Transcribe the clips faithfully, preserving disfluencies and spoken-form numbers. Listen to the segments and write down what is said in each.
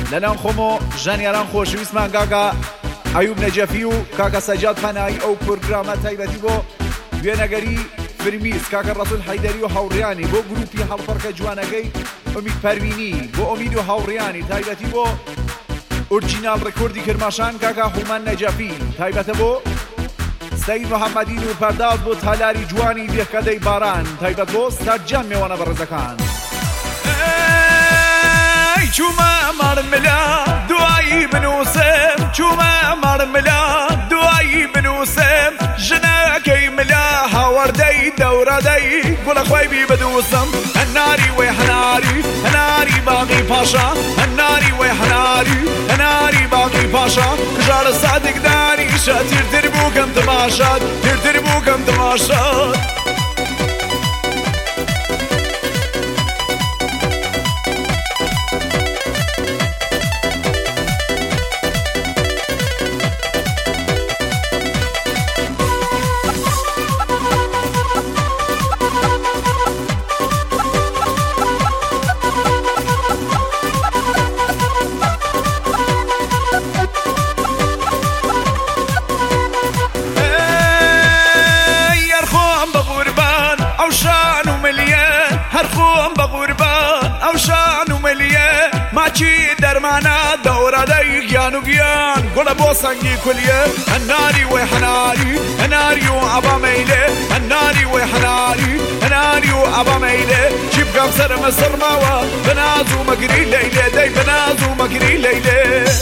لەناو خۆمۆ ژانیاران خۆشەویستمان کاکە ئەیوب نەجەفی و کاکە سەجاد پەنایی ئەو پرۆگرامە تایبەتی بۆ وێنەگەری فرمیس کاکە ڕەسوول حەیدەری و هاوڕێیانی بۆ گروپی هەڵپەڕکە جوانەکەی ئومید پەروینی بۆ ئومید و هاوڕێیانی تایبەتی بۆ ئورجینال ڕێکۆردی کرماشان کاکە هومان نەجەفی تایبەتە بۆ سەید محەممەدی و پەرداز بۆ تالاری جوانی بێکەدەی باران تایبەت بۆ ستارجان میێوانە بەڕێزەکان چوومە مەڕملا دوایی بنووسم چوومە مەڕملا دوایی بنووسم ژنەکەی ملا هاوەردەی دەورەدەی گوڵە خۆی بی بدووسم هەناری وێ هەناری هەناری باقی پاشا هەناری وێ هەناری هەناری باقی پاشا کژارە سادێکدانیشە تیرتر بووکەم تەماشات تیرتر بووکەم تەماشات ماچی دەرمانە دەورەدەی گیان و گیان گوڵە بۆ سەنگی کولیە هەناری وێ هەناری هەناری و ئەبا مەیلێ هەناری وێ هەناری هەناری و ئەبا مەیلێ چی بکەم سەرمە سەرماوە بەناز و مەگری لەیلێ دەی بەناز و مەگری لەیلێ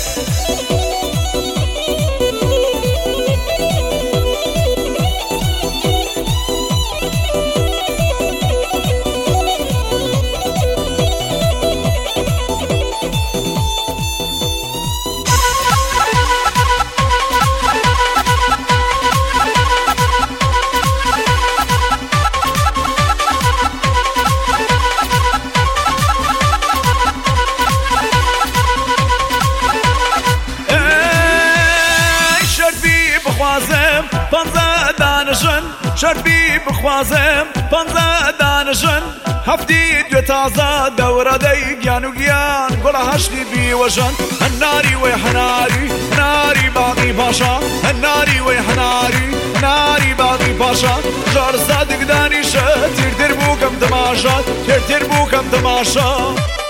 پەنجە دانشن شەربی بخوازم پەنجە دانشن هەفتی دوێ تازە دەورەدەی گیان و گیان گوڵە هەشتی بیوەژن هەناری وێ هەناری هەناری باقی پاشا هەناری وێ هەناری هەناری باقی پاشا ژار سادێکدانیشە تیرتر بووکەم تەماشات تیرتر بووکەم تەماشا